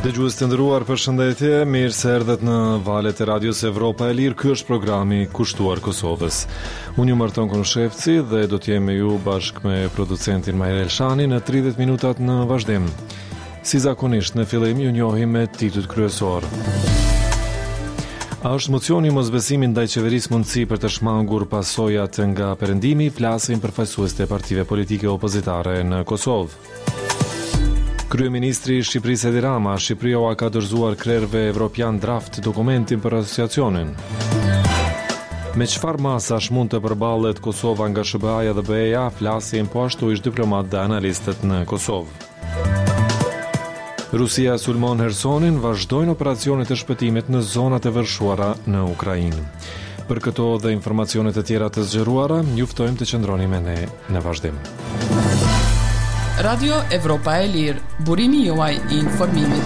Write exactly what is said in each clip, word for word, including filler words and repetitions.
Dëgjues të nderuar, përshëndetje, mirë se erdhët në valët e Radios Evropa e Lirë. Ky është programi kushtuar Kosovës. Unë ju Marton Konshevci dhe do të jem me ju bashkë me producentin Majer Elshani në tridhjetë minutat në vazhdim. Si zakonisht, në fillim ju njohim me titujt kryesor. A është mocioni mosbesimi ndaj qeverisë mundësi për të shmangur pasojat nga perëndimi, flasin përfaqësuesit e partive politike opozitare në Kosovë. Kryeministri i Shqipërisë Edi Rama, Shqipëria u ka dorëzuar krerëve evropian draft dokumentin për asociacionin. Me çfarë masash mund të përballet Kosova nga S B A-ja dhe B E-ja, flasin po ashtu ish diplomat dhe analistët në Kosovë. Rusia sulmon Hersonin, vazhdojnë operacionet e shpëtimit në zonat e vërshuara në Ukrainë. Për këto dhe informacionet e tjera të zgjeruara, ju ftojmë të qëndroni me ne në vazhdim. Radio Evropa e Lirë, burimi juaj i informimit.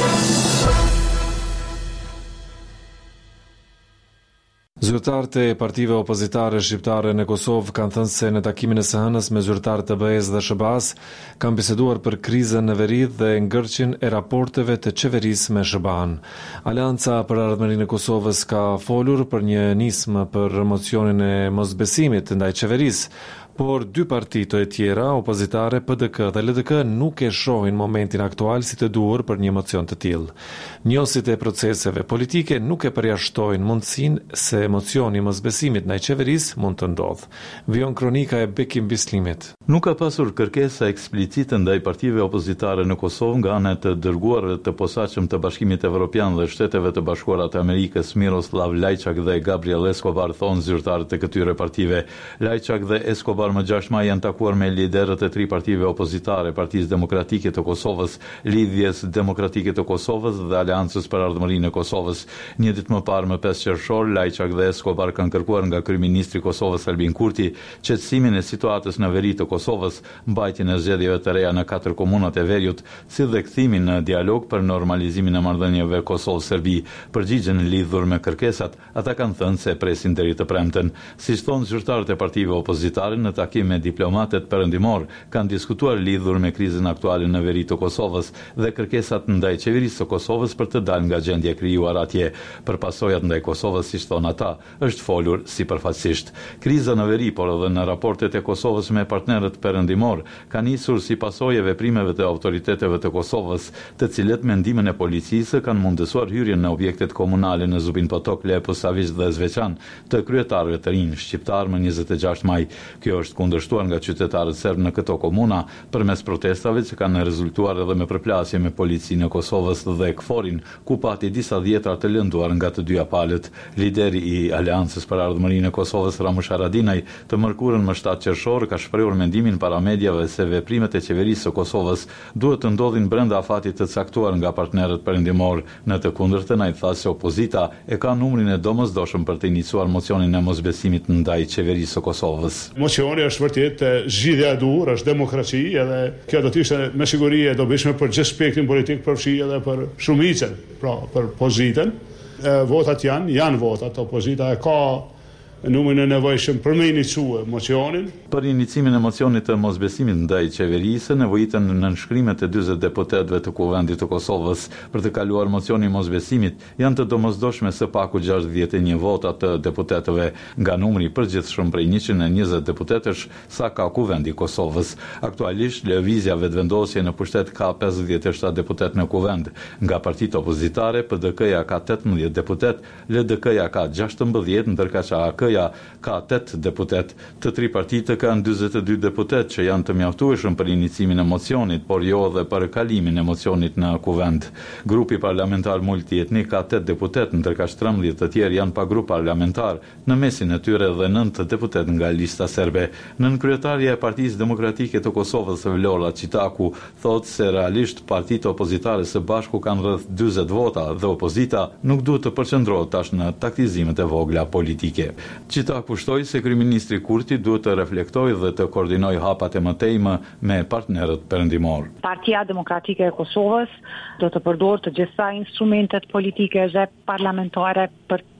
Zyrtarët e partive opozitare shqiptare në Kosovë kanë thënë se në takimin e së hënës me zyrtarët të B E-s dhe S B A-s kanë biseduar për krizën në veri dhe ngërqjen e raporteve të qeverisë me S B A-n. Aleanca për Ardhmërinë e Kosovës ka folur për një nismë për mocionin e mosbesimit ndaj qeverisë, por dy partitë e tjera opozitare P D K dhe L D K nuk e shohin momentin aktual si të duhur për një mocion të tillë. Njohësit e proceseve politike nuk e përjashtojnë mundësinë se mocioni i mosbesimit ndaj qeverisë mund të ndodhë. Vijon kronika e Bekim Bislimit. Nuk ka pasur kërkesa eksplicite ndaj partive opozitare në Kosovë nga ana të dërguarëve të posaçëm të Bashkimit Evropian dhe Shteteve të Bashkuara të Amerikës, Miroslav Lajçak dhe Gabriel Escobar, thonë zyrtarët e këtyre partive. Lajçak dhe Escobar më gjashtë maj janë takuar me liderët e tri partive opozitare, Partisë Demokratike të Kosovës, Lidhjes Demokratike të Kosovës dhe Aleancës për Ardhmërinë e Kosovës. Një ditë më parë, më pesë qershor, Lajçak dhe Escobar kanë kërkuar nga kryeministri i Kosovës Albin Kurti qetësimin e situatës në veri të Kosovës, mbajtjen e zgjedhjeve të reja në katër komunat e veriut, si dhe kthimin në dialog për normalizimin e marrëdhënieve Kosovë-Serbi. Përgjigjen lidhur me kërkesat, ata kanë thënë se presin deri të premten. Siç thonë zyrtarët e partive opozitare, në takim me diplomatët perëndimor kanë diskutuar lidhur me krizën aktuale në veri të Kosovës dhe kërkesat ndaj qeverisë së Kosovës për të dalë nga gjendja e krijuar atje. Për pasojat ndaj Kosovës, siç thonë ata, është folur sipërfaqësisht. Kriza në veri, por edhe në raportet e Kosovës me partnerët perëndimor, ka nisur si pasojë e veprimeve të autoriteteve të Kosovës, të cilët me ndihmën e policisë kanë mundësuar hyrjen në objektet komunale në Zubin Potok, Lepo, Saviç dhe Zveçan të kryetarëve të rinj shqiptar më njëzet e gjashtë maj. Kjo është kundërshtuar nga qytetarët serb në këto komuna përmes protestave që kanë rezultuar edhe me përplasje me policinë e Kosovës dhe KFOR-in, ku pati disa dhjetra të lënduar nga të dyja palët. Lideri i Aleancës për Ardhmërinë e Kosovës, Ramush Haradinaj, të mërkurën më shtatë qershor ka shprehur mendimin para mediave se veprimet e qeverisë së Kosovës duhet të ndodhin brenda afatit të caktuar nga partnerët perëndimor. Në të kundërtën, ai tha se opozita e ka numrin e domosdoshëm për të iniciuar mocionin e mosbesimit ndaj qeverisë së Kosovës. Mocioni është vërtet zgjidhja e duhur, është demokraci, edhe kjo do të ishte me siguri e dobishme për gjithë spektrin politik, përfshi edhe për shumicën, pra për pozitën. Votat janë, janë votat, opozita e ka numrin e nevojshëm për me iniciue mocionin. Për inicimin e mocionit të mosbesimit ndaj qeverisë, nevojitën në nënshkrimet e dyzet deputetëve të Kuvendit të Kosovës për të kaluar mocionin mosbesimit janë të domosdoshme së paku gjashtëdhjetë e një vota të deputetëve nga numri përgjithshëm prej njëqind e njëzet deputetësh sa ka Kuvendi i Kosovës. Aktualisht lëvizja vetëvendosje në pushtet ka pesëdhjetë e shtatë deputet në Kuvend. Nga partitë opozitare, P D K-ja ka tetëmbëdhjetë deputet, L D K-ja ka gjashtëmbëdhjetë, ndërka që A K-ja ka tetë deputet. Të tri partitë kanë dyzet e dy deputet që janë të mjaftueshëm për inicimin e mocionit, por jo edhe për kalimin e mocionit në Kuvend. Grupi parlamentar multietnik ka tetë deputet, ndërka trembëdhjetë të tjerë janë pa grup parlamentar, në mesin e tyre dhe nëntë deputet nga lista serbe. Nënkryetaria e Partisë Demokratike të Kosovës, Vlora Çitaku, thotë se realisht partitë opozitare së bashku kanë rreth dyzet vota dhe opozita nuk duhet të përqendrohet tash në taktizimet e vogla politike. Çitaku pushtoi se kryeministri Kurti duhet të reflektojë dhe të koordinojë hapat e mëtejmë me partnerët perëndimor. Partia Demokratike e Kosovës do të përdorë të gjitha instrumentet politike dhe parlamentare për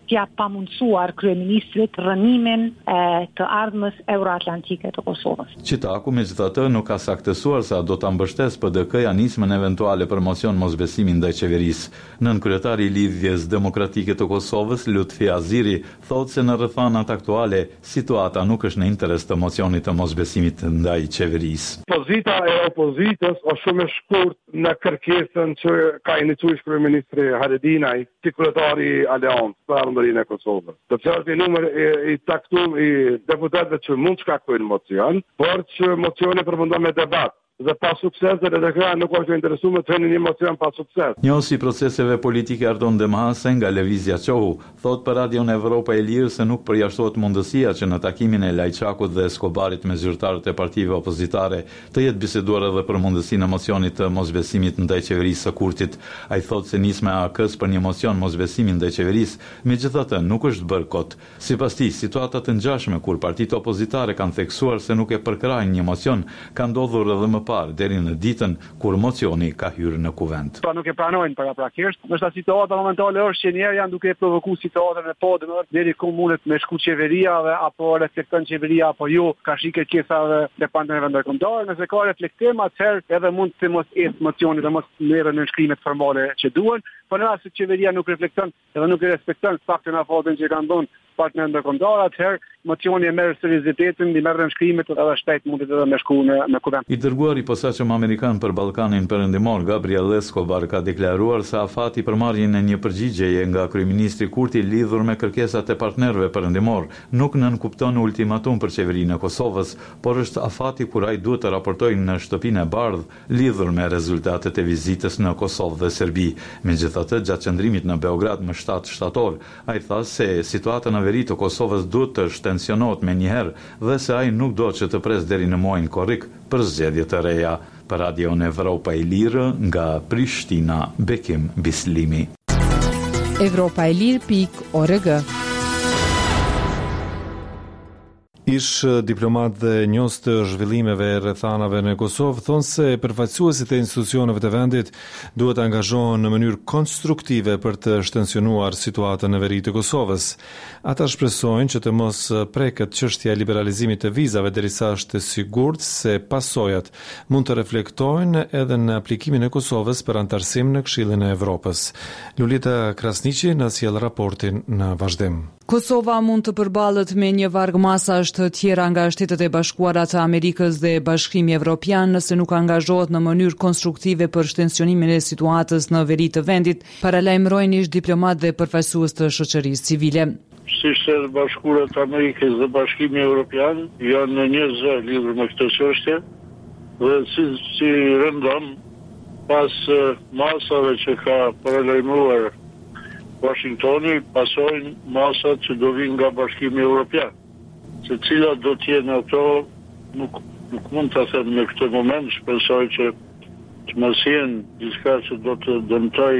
t'ja pamundsuar kryeministrit rënimin e të ardhmës euroatlantike të Kosovës. Qitaku megjithatë nuk ka saktësuar sa do ta mbështesë P D K-ja nismën eventuale për mocion mosbesimi ndaj qeverisë. Nën kryetari i Lidhjes Demokratike të Kosovës, Lutfi Aziri, thotë se në rrethanat aktuale situata nuk është në interes të mocionit të mosbesimit ndaj qeverisë. Pozita e opozitës është shumë e shkurt në kërkesën që ka iniciuar kryeministri Haradinaj, si kryetari i Aleancës për Ardhmërinë e Kosovës. Të cilat i numër i, i taktum i deputetëve që mund shkaktojnë mocion, por që mocioni përfundon me debat. Dhe pa sukses dhe D K nuk është interesuar me të hënë një mocion pa sukses. Njohësi proceseve politike Ardon Demhase nga Lëvizja Qohu thot për Radion Evropa e Lirë se nuk përjashtohet mundësia që në takimin e Lajçakut dhe Eskobarit me zyrtarët e partive opozitare të jetë biseduar edhe për mundësinë e mocionit të mosbesimit ndaj qeverisë së Kurtit. Ai thot se nisma e A K-s për një mocion mosbesimi ndaj qeverisë, megjithatë nuk është bërë kot. Sipas tij, situata të ngjashme kur partitë opozitare kanë theksuar se nuk e përkrajnë një mocion ka ndodhur edhe më parë deri në ditën kur mocioni ka hyrë në kuvent. Pa nuk e pranojnë paraprakisht. Ndoshta situata momentale është që njerë janë duke provokuar situatën e podën deri ku mundet me shku qeveria dhe apo reflekton qeveria apo jo, ka shikë kërkesave të partnerëve ndërkombëtar, nëse ka reflektim atëherë edhe mund të mos ecë mocioni dhe mos merren në shkrimet formale që duhen, por në rast se qeveria nuk reflekton edhe nuk e respekton faktën apo fotën që kanë dhënë partnerët ndërkombëtar, atëherë mocioni e merr seriozitetin, i merr në shkrimet edhe shpejt mundet edhe me shku në në kuvent. I dërguari i posaçëm amerikan për Ballkanin Perëndimor, Gabriel Escobar, ka deklaruar se afati për marrjen e një përgjigjeje nga kryeministri Kurti lidhur me kërkesat e partnerëve perëndimor nuk nënkupton ultimatum për qeverinë e Kosovës, por është afati kur ai duhet të raportojë në shtëpinë e bardhë lidhur me rezultatet e vizitës në Kosovë dhe Serbi. Megjithatë, gjatë qëndrimit në Beograd më shtatë shtator, ai tha se situata në veri të Kosovës duhet të shtensionohet me njëherë dhe se ai nuk do që të pres deri në muajin korrik për zgjedhje të reja. Për Radion Evropa e Lirë nga Prishtina, Bekim Bislimi. Evropa e Lirë pikë org. Ish diplomat dhe njohës të zhvillimeve e rrethanave në Kosovë thonë se përfaqësuesit e institucioneve të vendit duhet të angazhohen në mënyrë konstruktive për të shtensionuar situatën në veri të Kosovës. Ata shpresojnë që të mos preket çështja e liberalizimit të vizave derisa është e sigurt se pasojat mund të reflektojnë edhe në aplikimin e Kosovës për antarësim në Këshillin e Evropës. Lulita Krasniqi na sjell raportin në vazhdim. Kosova mund të përballet me një varg masash të tjera nga Shtetet e Bashkuara të Amerikës dhe Bashkimi Evropian nëse nuk angazhohet në mënyrë konstruktive për shtensionimin e situatës në veri të vendit, paralajmërojnë ish diplomat dhe përfaqësues të shoqërisë civile. Si Shtetet e Bashkuara të Amerikës dhe Bashkimi Evropian janë në një zë lidhur me këtë çështje dhe si, si rëndom pas masave që ka paralajmëruar Washingtoni, pasojnë masat që do vinë nga Bashkimi Evropian. Se cilat do t'jenë ato, nuk, nuk mund të them në këtë moment, shpresoj që të mos jenë diçka që do të dëmtoj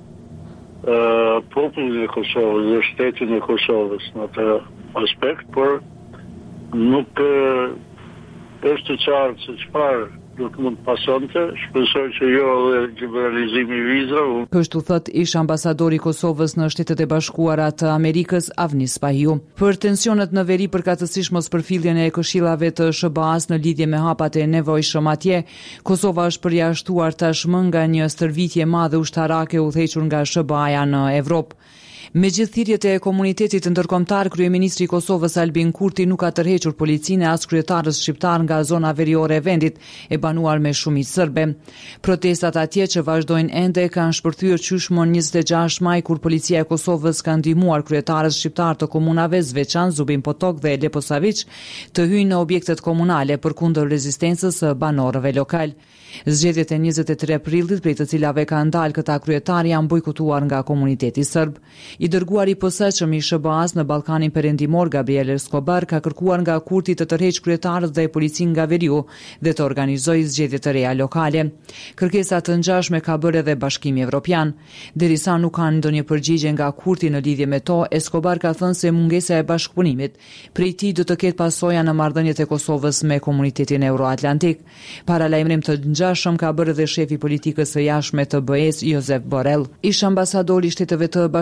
uh, popullin e Kosovës dhe shtetin e Kosovës në atë aspekt, por nuk uh, është të qartë se çfarë do të mund pasonte, shpresoj që jo dhe liberalizimi i vizave. Kështu thot ish ambasadori i Kosovës në Shtetet e Bashkuara të Amerikës, Avnis Pahiu. Për tensionet në veri përkatësisht mos përfilljen e këshillave të S B A-s në lidhje me hapat e nevojshëm atje, Kosova është përjashtuar tashmë nga një stërvitje madhe ushtarake udhëhequr nga S B A-ja në Evropë. Me gjithë thirrjet e komunitetit ndërkombëtar, kryeministri i Kosovës Albin Kurti nuk ka tërhequr policinë as kryetarës shqiptar nga zona veriore e vendit, e banuar me shumicë serbe. Protestat atje që vazhdojnë ende kanë shpërthyer qyshmon njëzet e gjashtë maj kur policia e Kosovës ka ndihmuar kryetarës shqiptar të komunave Zveçan, Zubin Potok dhe Leposavić të hyjnë në objektet komunale përkundër rezistencës së banorëve lokal. Zgjedhjet e njëzet e tre prillit, prej të cilave ka ndalë këta kryetar, janë bojkotuar nga komuniteti serb. I dërguari i posaçëm i S B A-s në Ballkanin Perëndimor, Gabriel Escobar, ka kërkuar nga Kurti të tërheqë kryetarët dhe policinë nga veriu dhe të organizojë zgjedhje të reja lokale. Kërkesa të ngjashme ka bërë edhe Bashkimi Evropian. Derisa nuk kanë ndonjë përgjigje nga Kurti në lidhje me to, Escobar ka thënë se mungesa e bashkëpunimit prej tij do të ketë pasoja në marrëdhëniet e Kosovës me komunitetin euroatlantik. Paralajmërim të ngjashëm ka bërë edhe shefi politikës së jashtme të B E-s, Josep Borrell. Ish ambasadori i Shteteve të Bashkuara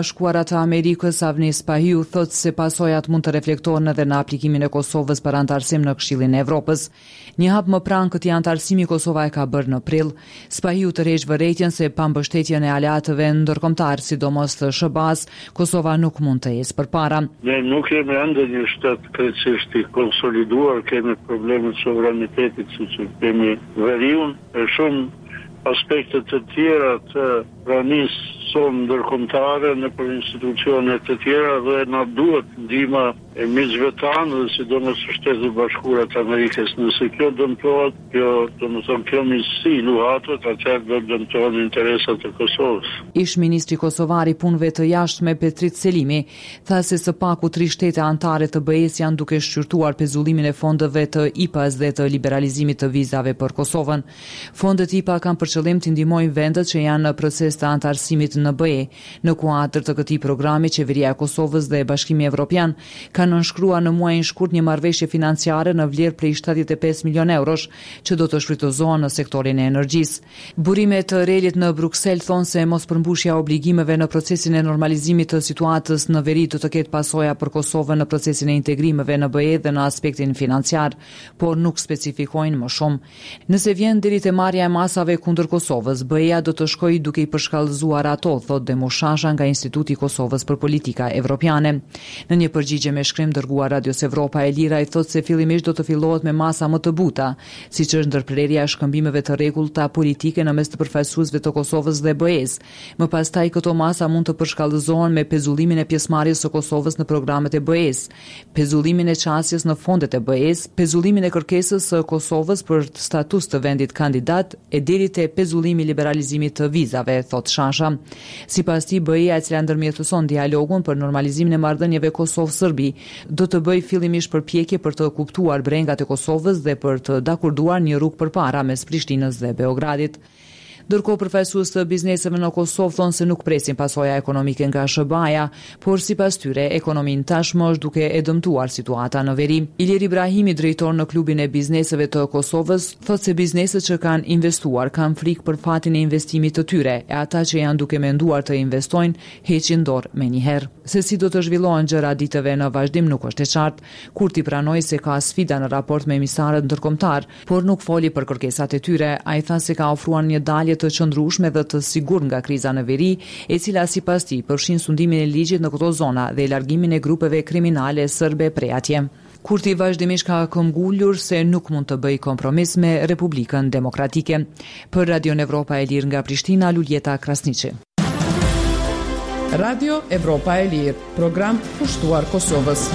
Zyrtare të Amerikës Avnis Pahiu thotë se pasojat mund të reflektohen edhe në aplikimin e Kosovës për antarësim në Këshillin e Evropës. Një hap më pranë këtij antarësimi Kosova e ka bërë në prill. Spahiu tërheq vërejtjen se pa mbështetjen e aleatëve ndërkombëtar, sidomos të S B A-s, Kosova nuk mund të ecë përpara. Ne nuk jemi ende një shtet krejtësisht i konsoliduar, kemi probleme të sovranitetit, siç kemi veriun e shumë aspektet të tjera të pranisë sonë ndërkombëtare në për institucionet të tjera dhe na duhet ndihma e miqve tanë dhe sidomos së Shtetit të Bashkuar të Amerikës. Nëse kjo dëmtohet, kjo do të thonë kjo misi luhatot, atëherë do dëmtohen interesat e Kosovës. Ish ministri kosovar i punëve të jashtme Petrit Selimi tha se së paku tri shtete anëtare të B E-s janë duke shqyrtuar pezullimin e fondeve të I P A-s dhe të liberalizimit të vizave për Kosovën. Fondet I P A kanë për qëllim të ndihmojnë vendet që janë në proces të antarësimit në B E. Në kuadër të këtij programi, qeveria e Kosovës dhe Bashkimi Evropian kanë nënshkruar në muajin shkurt një marrëveshje financiare në vlerë prej shtatëdhjetë e pesë milionë eurosh që do të shfrytëzohen në sektorin e energjisë. Burimet të relit në Bruksel thonë se mospërmbushja e obligimeve në procesin e normalizimit të situatës në veri do të ketë pasoja për Kosovën në procesin e integrimeve në B E dhe në aspektin financiar, por nuk specifikojnë më shumë. Nëse vjen deri te marrja e masave kundër Kosovës, B E-ja do të shkojë duke i përshkallëzuar ato, thotë Demushasha nga Instituti i Kosovës për Politika Evropiane. Në një përgjigje me shkrim dërguar Radios Evropa e Lira i thotë se fillimisht do të fillohet me masa më të buta, siç është ndërprerja e shkëmbimeve të rregullta politike në mes të përfaqësuesve të Kosovës dhe B E-s. Më pastaj këto masa mund të përshkallëzohen me pezullimin e pjesëmarrjes së Kosovës në programet e B E-s, pezullimin e çastjes në fondet e B E-s, pezullimin e kërkesës së Kosovës për status të vendit kandidat e deri te pezullimi i liberalizimit të vizave, thotë Shasha. Sipas tij, B E-ja, e cila ndërmjetëson dialogun për normalizimin e marrëdhënieve Kosovë-Serbi, do të bëjë fillimisht përpjekje për të kuptuar brengat e Kosovës dhe për të dakurduar një rrugë përpara mes Prishtinës dhe Beogradit. Ndërkohë përfaqësues të bizneseve në Kosovë thonë se nuk presin pasoja ekonomike nga S B A-ja, por sipas tyre ekonominë tashmë është duke e dëmtuar situata në veri. Ilir Ibrahimi, drejtor në klubin e bizneseve të Kosovës, thotë se bizneset që kanë investuar kanë frikë për fatin e investimit të tyre, e ata që janë duke menduar të investojnë heqin dorë menjëherë. Se si do të zhvillohen gjëra ditëve në vazhdim nuk është e qartë. Kurti pranoi se ka sfida në raport me emisarët ndërkombëtar, por nuk foli për kërkesat e tyre. Ai tha se ka ofruar një dalje të qëndrueshme dhe të sigurt nga kriza në veri, e cila sipas tij përfshin sundimin e ligjit në këto zona dhe largimin e grupeve kriminale serbe prej atje. Kurti vazhdimisht ka këmbgulur se nuk mund të bëjë kompromis me Republikën Demokratike. Për Radio Evropa e Lirë nga Prishtina, Luljeta Krasniqi. Radio Evropa e Lirë, program pushtuar Kosovës.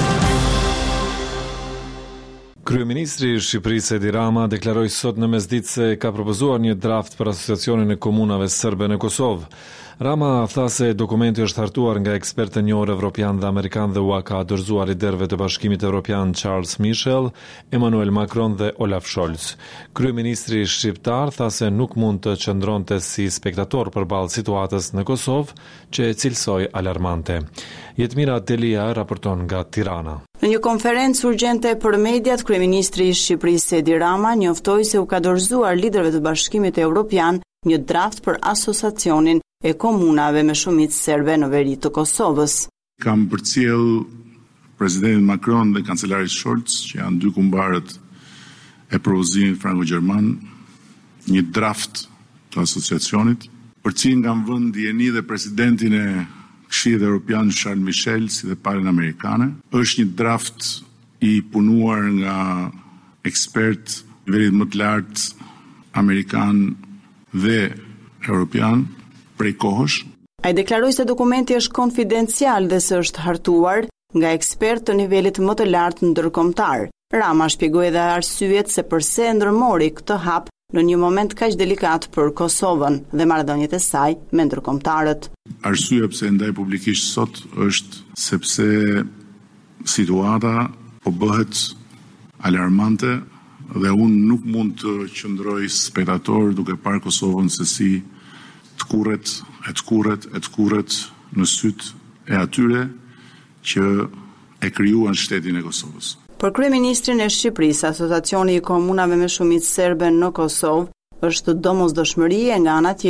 Kryeministri i Shqipërisë Edi Rama deklaroi sot në mesditë se ka propozuar një draft për asociacionin e komunave serbe në Kosovë. Rama tha se dokumenti është hartuar nga ekspertë njohur evropian dhe amerikan dhe u ka dorëzuar liderëve të Bashkimit Evropian Charles Michel, Emmanuel Macron dhe Olaf Scholz. Kryeministri shqiptar tha se nuk mund të qëndronte si spektator përballë situatës në Kosovë, që e cilësoi alarmante. Jetmira Delia raporton nga Tirana. Në një konferencë urgjente për mediat, kryeministri i Shqipërisë Edi Rama njoftoi se u ka dorëzuar liderëve të Bashkimit Evropian një draft për asociacionin e komunave me shumicë serbe në veri të Kosovës. Kam përcjell presidentin Macron dhe kancelarit Scholz, që janë dy kumbarët e propozimit franko-gjerman, një draft të asociacionit. Përcjell nga vend dieni dhe presidentin e Këshillit Evropian Charles Michel si dhe palën amerikane. Është një draft i punuar nga ekspert nivelit më të lartë amerikan dhe evropian prej kohësh. Ai deklaroi se dokumenti është konfidencial dhe se është hartuar nga ekspert të nivelit më të lartë ndërkombëtar. Rama shpjegoi edhe arsyet se pse ndërmori këtë hap në një moment kaq delikat për Kosovën dhe marrëdhëniet e saj me ndërkombëtarët. Arsyeja pse e ndaj publikisht sot është sepse situata po bëhet alarmante dhe unë nuk mund të qëndroj spektator duke parë Kosovën se si të kurret, e të kurret, e të kurret në syt e atyre që e krijuan shtetin e Kosovës. Për kryeministrin e Shqipërisë, Asociacioni i Komunave me Shumicë Serbe në Kosovë është domosdoshmërie nga ana tjetër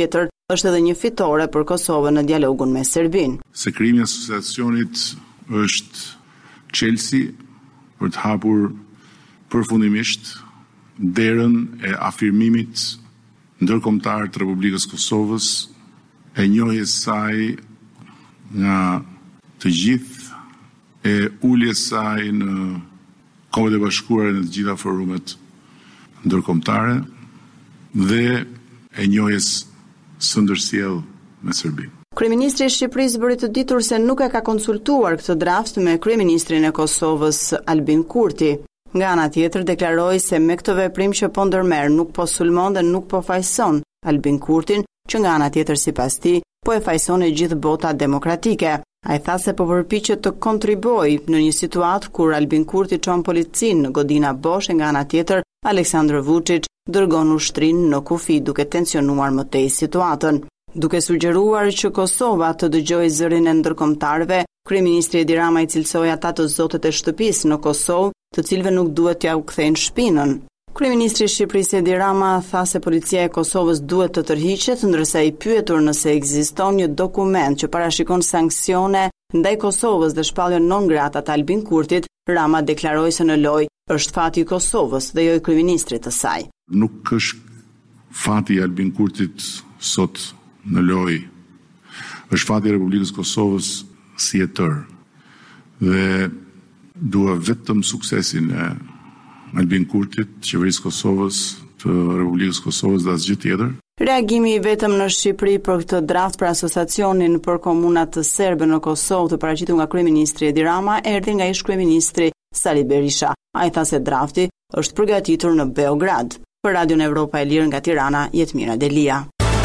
është edhe një fitore për Kosovën në dialogun me Serbinë. Se krijimi i asociacionit është çelësi për të hapur përfundimisht derën e afirmimit ndërkombëtar të Republikës Kosovës, e njohjes saj nga të gjithë, e uljes saj në Kombet e Bashkuara në të gjitha forumet ndërkombëtare dhe e njohjes së ndërsjellë me Serbinë. Kryeministri i Shqipërisë bëri të ditur se nuk e ka konsultuar këtë draft me kryeministrin e Kosovës Albin Kurti. Nga ana tjetër deklaroi se me këtë veprim që po ndërmerr nuk po sulmon dhe nuk po fajson Albin Kurtin, që nga ana tjetër sipas tij po e fajson e gjithë bota demokratike. Ai tha se po përpiqet të kontribuojë në një situatë kur Albin Kurti çon policinë në godina boshe, nga ana tjetër Aleksandar Vučić dërgon ushtrinë në kufi duke tensionuar më tej situatën. Duke sugjeruar që Kosova të dëgjojë zërin e ndërkombëtarëve, kryeministri Edi Rama i cilsoi ata të zotët e shtëpisë në Kosovë, të cilëve nuk duhet t'ja u kthejnë shpinën. Kryeministri i Shqipërisë Edi Rama tha se policia e Kosovës duhet të tërhiqet, ndërsa i pyetur nëse ekziston një dokument që parashikon sanksione ndaj Kosovës dhe shpallje non grata të Albin Kurtit, Rama deklaroi se në lojë është fati i Kosovës dhe jo i kryeministrit të saj. Nuk është fati i Albin Kurtit sot në lojë, është fati i Republikës Kosovës si e tërë. Dhe dua vetëm suksesin e Albin Kurtit, qeverisë Kosovës, të Republikës Kosovës dhe asgjë tjetër. Reagimi i vetëm në Shqipëri për këtë draft për asociacionin për komunat të serbe në Kosovë të paraqitur nga kryeministri Edi Rama erdhi nga ish-kryeministri Sali Berisha. Ai tha se drafti është përgatitur në Beograd. Për Radion Evropa e Lirë nga Tirana, Jetmira Delia.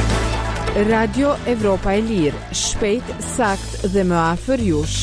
Radio Evropa e Lirë, shpejt, sakt dhe më afër jush.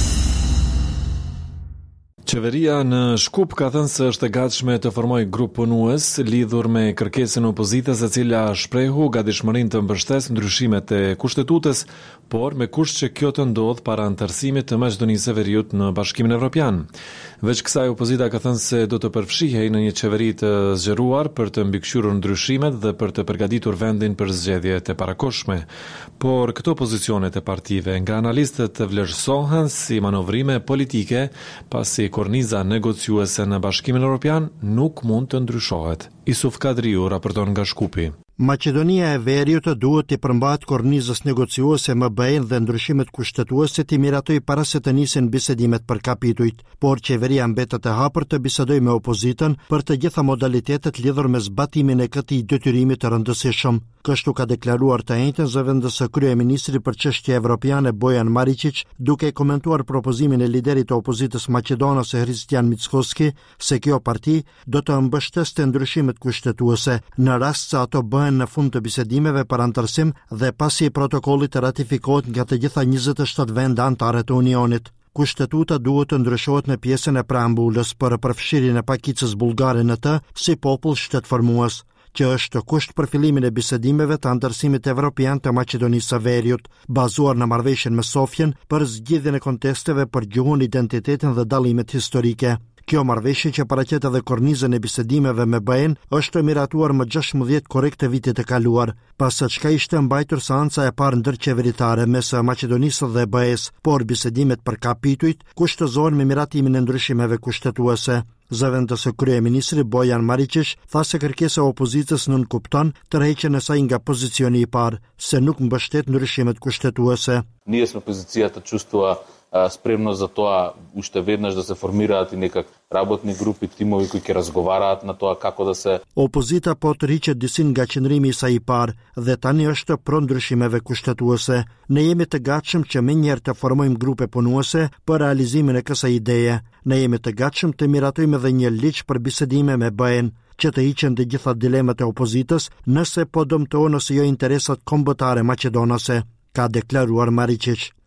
Qeveria në Shkup ka thënë se është e gatshme të formojë grup punues lidhur me kërkesën e opozitës, e cila shprehu gatishmërinë të mbështesë ndryshimet e kushtetutës, por me kusht që kjo të ndodh para antarësimit të Maqedonisë së Veriut në Bashkimin Evropian. Veç kësaj, opozita ka thënë se do të përfshihej në një qeveri të zgjeruar për të mbikëqyrur ndryshimet dhe për të përgatitur vendin për zgjedhjet e parakohshme. Por këto pozicionet e partive nga analistët vlerësohen si manovrime politike, pasi korniza negociuese në Bashkimin Evropian nuk mund të ndryshohet. Isuf Kadriu raporton nga Shkupi. Maqedonia e Veriut duhet të përmbahet kornizës negociuese M B E-n dhe ndryshimet kushtetuese të miratoj para se të nisin bisedimet për kapitujt, por qeveria mbetet e hapur të bisedoj me opozitën për të gjitha modalitetet lidhur me zbatimin e këtij detyrimi të rëndësishëm. Kështu ka deklaruar të njëjtën zëvendës së kryeministrit për çështje evropiane Bojan Maričić, duke komentuar propozimin e liderit të opozitës maqedonase Hristijan Mickoski se kjo parti do të mbështeste ndryshimet kushtetuese në rast se ato bëhen në fund të bisedimeve për antarësim dhe pasi protokolli të ratifikohet nga të gjitha njëzet e shtatë vende anëtare të Unionit. Kushtetuta duhet të ndryshohet në pjesën e preambulës për përfshirjen e pakicës bullgare në të si popull shtetformues, që është kusht për fillimin e bisedimeve të antarësimit evropian të Maqedonisë së Veriut, bazuar në marrëveshjen me Sofjen për zgjidhjen e kontesteve për gjuhën, identitetin dhe dallimet historike. Kjo marrëveshje, që paraqet edhe kornizën e bisedimeve me B E-n, është miratuar më gjashtëmbëdhjetë korrekt të vitit të kaluar, pas së çka ishte mbajtur seanca e parë ndërqeveritare mes Maqedonisë dhe B E-s, por bisedimet për kapitujt kushtëzohen me miratimin e ndryshimeve kushtetuese. Zëvendës së kryeministrit Bojan Maričić tha se kërkesa e opozitës nuk kupton tërheqjen e saj nga pozicioni i parë, se nuk mbështet ndryshimet kushtetuese. Ние сме позицията чувства спремно за тоа уште веднаш да се формираат и некак работни групи, тимови кои ќе разговараат на тоа како да se. Opozita po tërhiqet disin nga qëndrimi i saj i parë dhe tani është pro ndryshimeve kushtetuese. Ne jemi të gatshëm që menjëherë të formojmë grupe punuese për realizimin e kësaj ideje. Ne jemi të gatshëm të miratojmë edhe një ligj për bisedime me B E-n, që të hiqen të gjitha dilemat e opozitës nëse po dëmtohen ose jo interesat kombëtare maqedonase, ka deklaruar Maričić.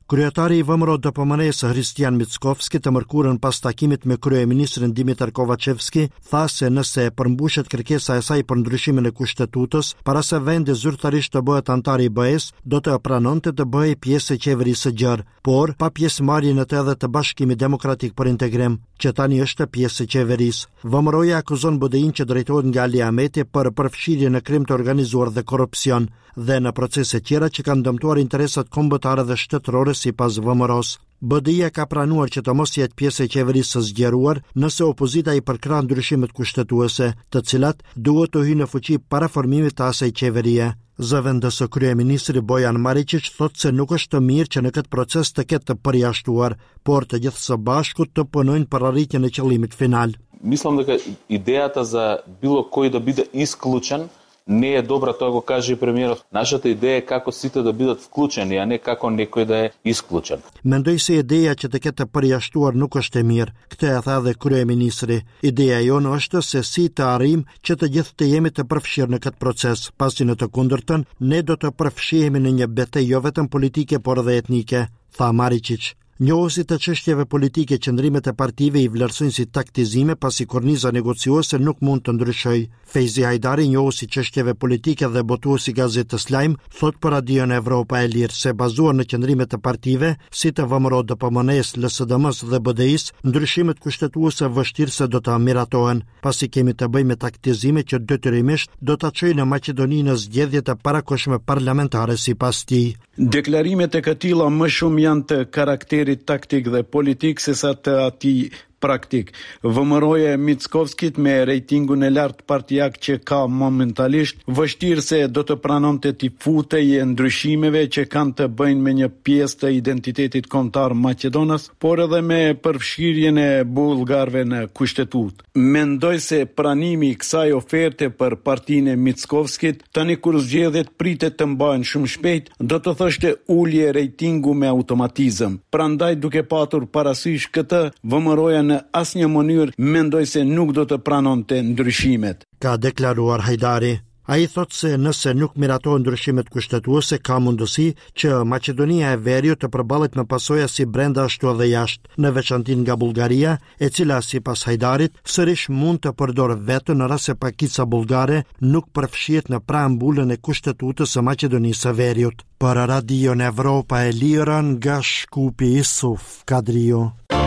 Kryetari i V M R O D P M N-s Hristijan Mickovski të mërkurën pas takimit me kryeministrin Dimitar Kovacevski tha se nëse përmbushet kërkesa e saj për ndryshimin e kushtetutës, para se vendi zyrtarisht të bëhet antar i B E S, do të pranonte të bëhej pjesë e qeverisë së gjerë, por pa pjesëmarrjen e të edhe të Bashkimit Demokratik për Integrim, që tani është pjesë e qeverisë. V M R O-ja akuzon B D I-n që drejtohet nga Ali Ahmeti për përfshirje në krim të organizuar dhe korrupsion dhe në procese tjera që kanë dëmtuar interesat kombëtare dhe shtetërore sipas V M R O-s. B D I-ja ka pranuar që të mos jetë pjesë e qeverisë së zgjeruar nëse opozita i përkrah ndryshimet kushtetuese, të cilat duhet të hyjnë në fuqi para formimit të asaj qeverie. Zëvendësë kryeministri Bojan Maričić thotë se nuk është të mirë që në këtë proces të ketë të përjashtuar, por të gjithë së bashku të punojnë për arritjen e qëllimit final. Мислам дека идејата за било кој да биде исклучен не е добра, тоа го каже и премиерот. Нашата идеја е како сите да бидат вклучени, а не како некој да е исклучен. Mendoj se ideja që të ketë përjashtuar nuk është e mirë, këtë e tha dhe kryeministri. Ideja jonë është se si të arrijmë që të gjithë të jemi të përfshirë në këtë proces, pasi në të kundërtën ne do të përfshihemi në një betejë jo vetëm politike por edhe etnike, tha Maričić. Njohësit të çështjeve politike, qëndrimet e partive i vlerësojnë si taktizime pasi korniza negociuese nuk mund të ndryshojë. Fejzi Hajdari, njohësi çështjeve politike dhe botuesi gazetës Lajm, thot për Radion Evropa e Lirë se bazuar në qëndrimet e partive, si të V M R O D P M N-s, L S D M-s dhe B D I-s, ndryshimet kushtetuese vështirë se do të miratohen, pasi kemi të bëjmë me taktizime që detyrimisht do ta çojnë në Maqedoni në zgjedhjet e parakohshme parlamentare sipas tij. Deklarimet e këtilla më shumë janë të karakterit taktik dhe politik se sa të atij praktik. V M R O-ja e Mickovskit me rejtingun e lartë partijak që ka momentalisht, vështirë se do të pranonte t'i futej e ndryshimeve që kanë të bëjnë me një pjesë të identitetit kombëtar Maqedonas, por edhe me përfshirjen e bullgarëve në kushtetut. Mendoj se pranimi i kësaj oferte për partinë e Mickovskit, tani kur zgjedhjet pritet të mbahen shumë shpejt, do të thoshte ulje rejtingu me automatizëm. Prandaj duke patur parasysh këtë, V M R O-ja në asnjë mënyrë mendoj se nuk do të pranonte ndryshimet, ka deklaruar Hajdari. Ai thotë se nëse nuk miratohen ndryshimet kushtetuese, ka mundësi që Maqedonia e Veriut të përballet me pasoja si brenda ashtu edhe jashtë, në veçanti nga Bullgaria, e cila sipas Hajdarit sërish mund të përdorë veto në rast se pakica bullgare nuk përfshihet në preambulën e kushtetutës së Maqedonisë së Veriut. Për Radion Evropa e Lirë nga Shkupi, Isuf Kadriu.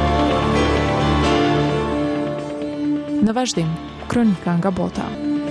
Në vazhdim, kronika nga bota.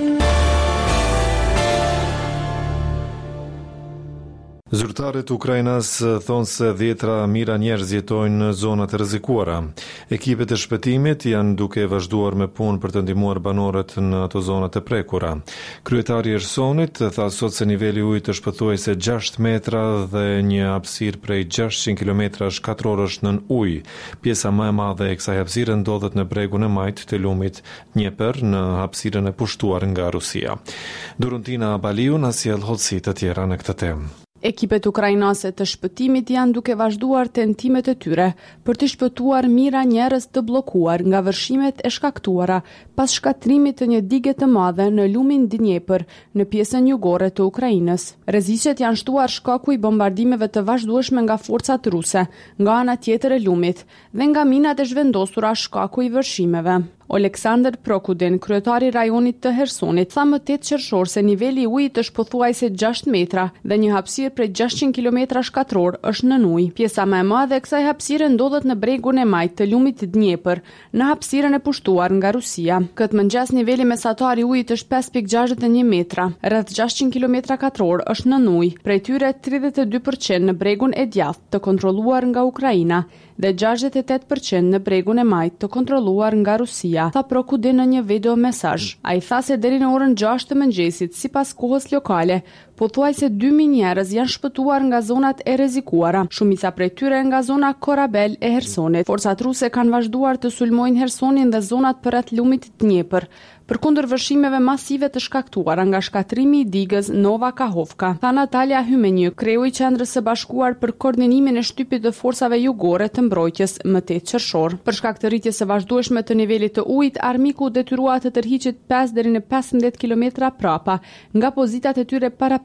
Zyrtarët Ukrainas thonë se dhjetra mijëra njerëz jetojnë në zona të rrezikuara. Ekipet e shpëtimit janë duke vazhduar me punë për të ndihmuar banorët në ato zona të prekura. Kryetari i Ersonit tha sot se niveli i ujit është pothuajse gjashtë metra dhe një hapësirë prej gjashtëqind kilometrash katror është nën ujë. Pjesa më e madhe e kësaj hapësire ndodhet në bregun e majt të lumit Dnepr në hapësirën e pushtuar nga Rusia. Doruntina Baliu na sjell hollësi të tjera në këtë temë. Ekipet ukrainase të shpëtimit janë duke vazhduar tentimet e tyre për të shpëtuar mijëra njerëz të bllokuar nga vërshimet e shkaktuara pas shkatrimit të një dige të madhe në lumin Dnepr në pjesën jugore të Ukrainës. Rreziqet janë shtuar shkaku i bombardimeve të vazhdueshme nga forcat ruse nga ana tjetër e lumit dhe nga minat e zhvendosura shkaku i vërshimeve. Oleksandr Prokudin, kryetari i rajonit të Hersonit, tha më tetë qershor se niveli i ujit është pothuajse gjashtë metra dhe një hapësirë prej gjashtëqind kilometrash katror është nën ujë. Pjesa më e madhe e kësaj hapësire ndodhet në bregun e majt të lumit Dnepr, në hapësirën e pushtuar nga Rusia. Këtë mëngjes niveli mesatar i ujit është pesë pikë gjashtëdhjetë e një metra, rreth gjashtëqind kilometra katror është nën ujë, prej tyre tridhjetë e dy përqind në bregun e djathtë të kontrolluar nga Ukraina dhe gjashtëdhjetë e tetë përqind në bregun e majt të kontrolluar nga Rusia, tha Prokudin në një video mesazh. Ai tha se deri në orën gjashtë të mëngjesit, sipas kohës lokale, pothuajse dy mijë njerëz janë shpëtuar nga zonat e rrezikuara, shumica prej tyre nga zona Korabel e Hersonit. Forcat ruse kanë vazhduar të sulmojnë Hersonin dhe zonat përreth lumit Dnepr, përkundër vërshimeve masive të shkaktuara nga shkatrimi i digës Nova Kahovka, tha Natalia Hymenyuk, kreu i Qendrës së Bashkuar për koordinimin e shtypit të forcave jugore të mbrojtjes më tetë qershor. Për shkak të rritjes së vazhdueshme të nivelit të ujit, armiku detyrua të tërhiqet pesë deri në pesëmbëdhjetë kilometra prapa nga pozitat e tyre paraprake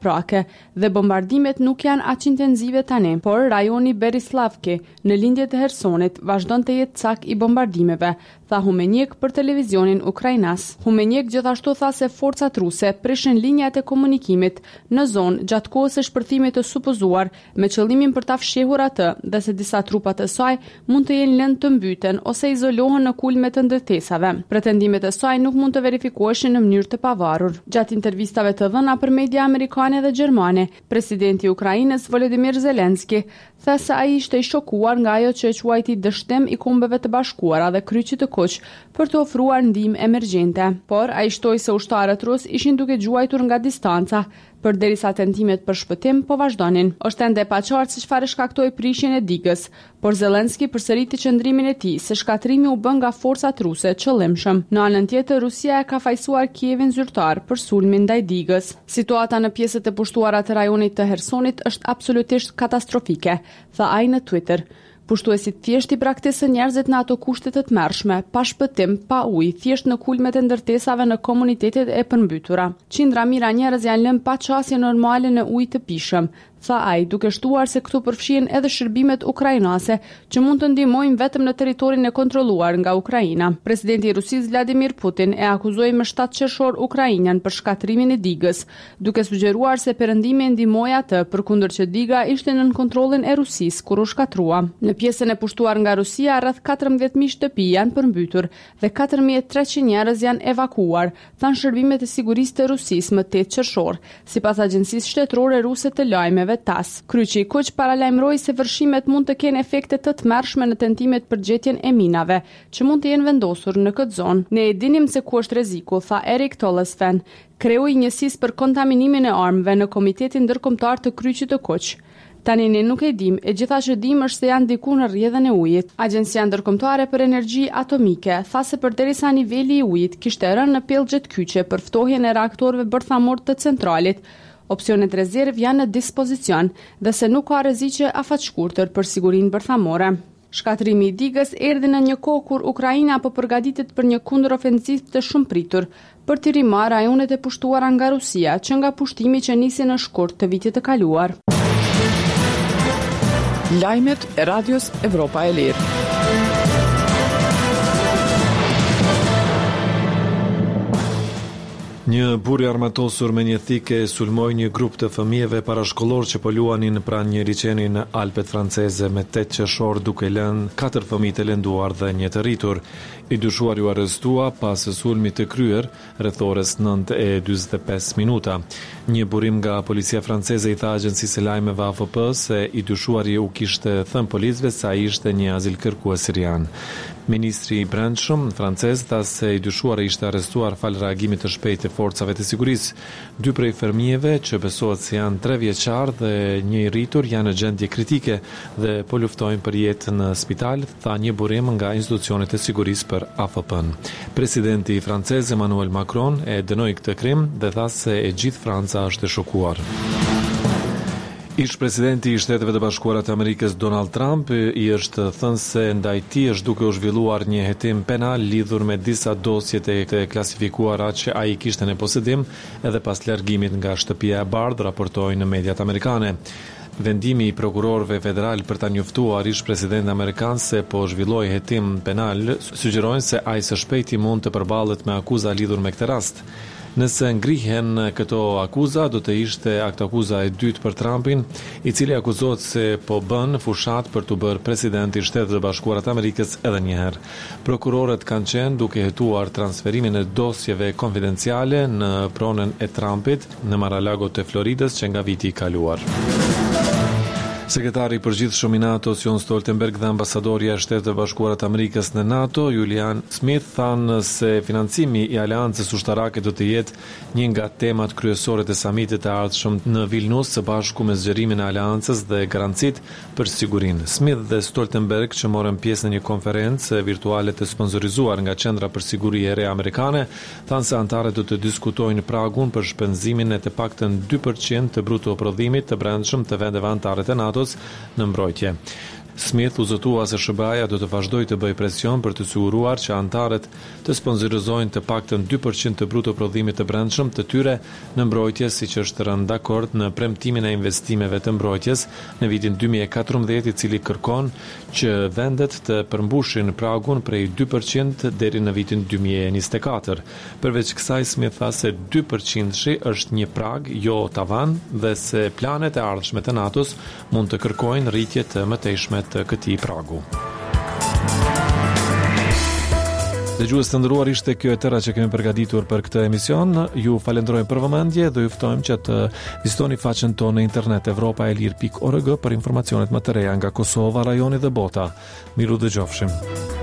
prake dhe bombardimet nuk janë aq intensive tani, por rajoni Berislavki në lindjet e Hersonit vazhdon të jetë cak i bombardimeve, tha Humeniek për televizionin ukrainas. Humeniek gjithashtu tha se forcat ruse prishin linjat e komunikimit në zonë gjatë kohës së shpërthimit të supozuar me qëllimin për ta fshehur atë dhe se disa trupa të saj mund të jenë lënë të mbyten ose izolohen në kulme të ndërtesave. Pretendimet e saj nuk mund të verifikoheshin në mënyrë të pavarur. Gjatë intervistave të dhëna për media amerikane dhe gjermane, presidenti i Ukrainës Volodymyr Zelensky tha se ai ishte i shokuar nga ajo që e quajti dështim i Kombeve të Bashkuara dhe kryqit të Kuq për të ofruar ndihmë emergjente, por ai shtoi se ushtarët rus ishin duke gjuajtur nga distanca, përderisa tentimet për shpëtim po vazhdonin. Është ende e paqartë se çfarë shkaktoi prishjen e digës, por Zelensky përsëriti qëndrimin e tij se shkatrimi u bë nga forcat ruse qëllimshëm. Në anën tjetër, Rusia e ka fajsuar Kievin zyrtar për sulmin ndaj digës. Situata në pjesët e pushtuara të rajonit të Hersonit është absolutisht katastrofike, tha ai në Twitter. Pushtuesit thjesht i braktisën njerëzit në ato kushte të tmerrshme, pa shpëtim, pa ujë, thjesht në kulmet e ndërtesave në komunitetet e përmbytura. Qindra mijëra njerëz janë lënë pa çësje normale në ujë të pishëm, tha ai, duke shtuar se këtu përfshihen edhe shërbimet ukrainase që mund të ndihmojnë vetëm në territorin e kontrolluar nga Ukraina. Presidenti i Rusisë Vladimir Putin e akuzoi më shtatë qershor Ukrainën për shkatrimin e digës, duke sugjeruar se perëndimi e ndihmoi atë përkundër që diga ishte nën kontrollin e Rusisë kur u shkatrua. Në pjesën e pushtuar nga Rusia, rreth katërmbëdhjetë mijë shtëpi janë përmbytur dhe katër mijë e treqind njerëz janë evakuuar, thanë shërbimet e sigurisë të Rusisë më tetë qershor, sipas agjencisë shtetërore ruse të lajmeve T A S. Kryqi i Kuq paralajmëroi se vërshimet mund të kenë efekte të tmerrshme në tentimet për gjetjen e minave, që mund të jenë vendosur në këtë zonë. Ne e dinim se ku është rreziku, tha Erik Tollesven, kreu i njësisë për kontaminimin e armëve në Komitetin Ndërkombëtar të Kryqit të Kuq. Tani ne nuk e dim, e gjitha që dim është se janë diku në rrjedhën e ujit. Agjencia Ndërkombëtare për Energji Atomike tha se përderisa niveli i ujit kishte rënë në pellgjet kyçe për ftohjen e reaktorëve bërthamor të centralit, opsionet rezerv janë në dispozicion dhe se nuk ka rreziqe afatshkurtër për sigurinë bërthamore. Shkatrimi i digës erdhi në një kohë kur Ukraina po përgatitet për një kundërofencivë të shumëpritur për të rimarrë rajonet e pushtuara nga Rusia, që nga pushtimi që nisi në shkurt të vitit të kaluar. Lajmet e Radios Evropa e Lirë. Një burr i armatosur me një thikë sulmoi një grup të fëmijëve parashkollor që po luanin pranë një liçeni në Alpet franceze me tetë qershor, duke lënë katër fëmijë të lënduar dhe një të rritur. I dyshuari u arrestua pas sulmit të kryer rreth orës nëntë e njëzet e pesë minuta. Një burim nga policia franceze i tha agjencisë së lajmeve A F P se i dyshuari u kishte thënë policëve se ai ishte një azilkërkues sirian. Ministri i Brendshëm francez tha se i dyshuari ishte arrestuar fal reagimit të shpejtë të forcave të sigurisë. Dy prej fëmijëve, që besohet se janë tre vjeçar dhe një i rritur, janë në gjendje kritike dhe po luftojnë për jetë në spital, tha një burim nga institucionet e sigurisë për A F P-n. Presidenti francez Emmanuel Macron e dënoi këtë krim dhe tha se e gjithë Franca është e shokuar. Ish presidenti i Shteteve të Bashkuara të Amerikës Donald Trump i është thënë se ndaj tij është duke u zhvilluar një hetim penal lidhur me disa dosje të klasifikuara që ai kishte në posedim edhe pas largimit nga shtëpia e bardhë, raportojnë mediat amerikane. Vendimi i prokurorëve federal për ta njoftuar ish president amerikan se po zhvilloi hetim penal sugjerojnë se ai së shpejti mund të përballet me akuza lidhur me këtë rast. Nëse ngrihen këto akuza, do të ishte akt akuza e dytë për Trumpin, i cili akuzohet se po bën fushat për të bërë president i Shtetet e Bashkuara të Amerikës edhe një herë. Prokurorët kanë qenë duke hetuar transferimin e dosjeve konfidenciale në pronën e Trumpit në Mar-a-Lago të Floridës që nga viti i kaluar. Sekretari i përgjithshëm i NATO-s Jens Stoltenberg dhe ambasadorja e Shtetit të Bashkuara të Amerikës në NATO, Julian Smith, thanë se financimi i aleancës ushtarake do të jetë një nga temat kryesore të samitit të ardhshëm në Vilnius së bashku me zgjerimin e aleancës dhe garancitë për sigurinë. Smith dhe Stoltenberg, që morën pjesë në një konferencë virtuale të sponsorizuar nga Qendra për Siguri e Re amerikane, thanë se anëtarët do të diskutojnë pragun për shpenzimin e të paktën dy përqind të bruto prodhimit të brendshëm të vendeve anëtare të NATO në mbrojtje. Smith u zotua se S B A-ja do të vazhdojë të bëjë presion për të siguruar që anëtarët të sponsorizojnë të paktën dy përqind të bruto prodhimit të brendshëm të tyre në mbrojtje, siç është rënë dakord në premtimin e investimeve të mbrojtjes në vitin dy mijë e katërmbëdhjetë, i cili kërkon që vendet të përmbushin pragun prej dy përqind deri në vitin dy mijë e njëzet e katër. Përveç kësaj, Smith tha se dy përqind është një prag, jo tavan, dhe se planet e ardhshme të NATO-s mund të kërkojnë rritje të mëtejshme të këtij pragu. Dëgjues të nderuar, ishte kjo e tëra që kemi përgatitur për këtë emision. Ju falenderojmë për vëmendje dhe ju ftojmë që të vizitoni faqen tonë në internet evropaelir pikë org për informacionet më të reja nga Kosova, rajoni dhe bota. Miru dëgjofshim.